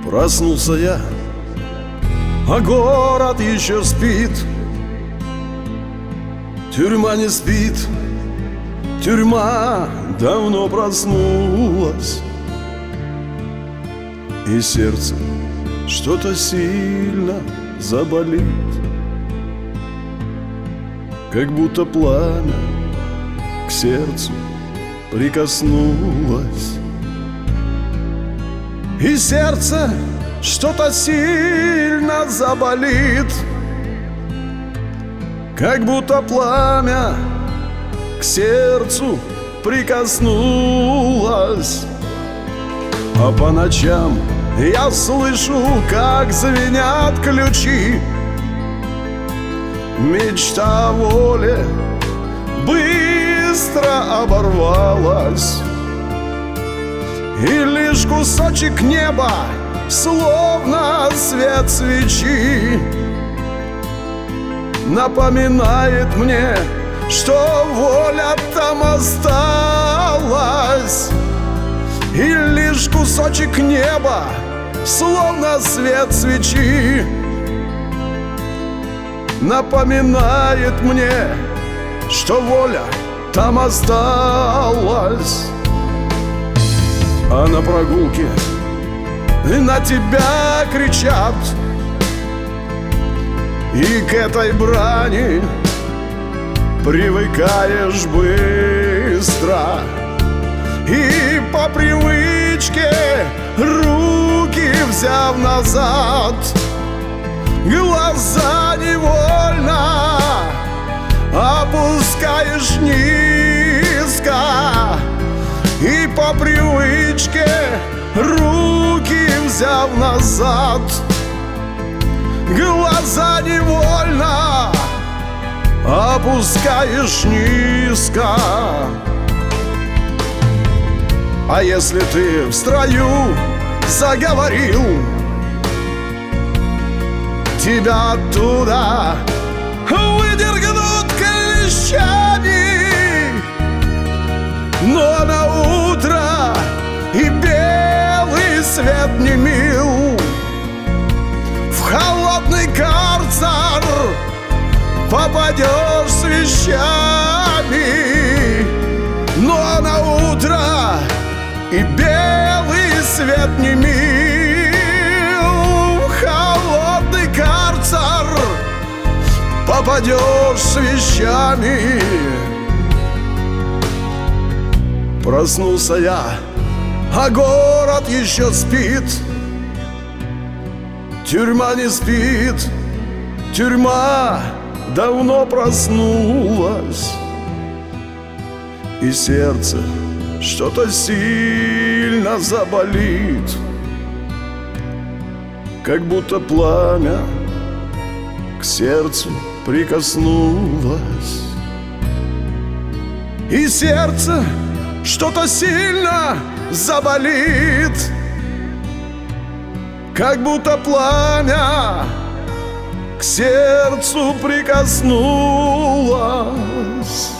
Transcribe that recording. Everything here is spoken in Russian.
Проснулся я, а город еще спит. Тюрьма не спит, тюрьма давно проснулась. И сердце что-то сильно заболит, как будто пламя к сердцу прикоснулось. И сердце что-то сильно заболит, как будто пламя к сердцу прикоснулось. А по ночам я слышу, как звенят ключи. Мечта о воле быстро оборвалась, и лишь кусочек неба, словно свет свечи, напоминает мне, что воля там осталась. И лишь кусочек неба, словно свет свечи, напоминает мне, что воля там осталась. А на прогулке на тебя кричат, и к этой брани привыкаешь быстро. И по привычке, руки взяв назад, глаза невольно опускаешь низко. И по привычке, руки взяв назад, глаза невольно опускаешь низко. А если ты в строю заговорил, тебя оттуда выдергнут клещами. Но на утро и белый свет не мил, в холодный карцер попадешь с вещами. Но на утро и белый свет не мил, в холодный карцер попадешь с вещами. Проснулся я, а город еще спит. Тюрьма не спит, тюрьма давно проснулась. И сердце что-то сильно заболит, как будто пламя к сердцу прикоснулось. И сердце что-то сильно заболит, как будто пламя к сердцу прикоснулось.